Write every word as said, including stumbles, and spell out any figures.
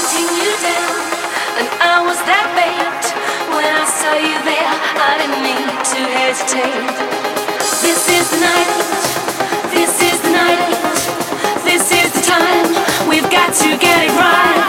hunting you down, and I was that bait. When I saw you there, I didn't need to hesitate. This is the night, this is the night, this is the time. We've got to get it right.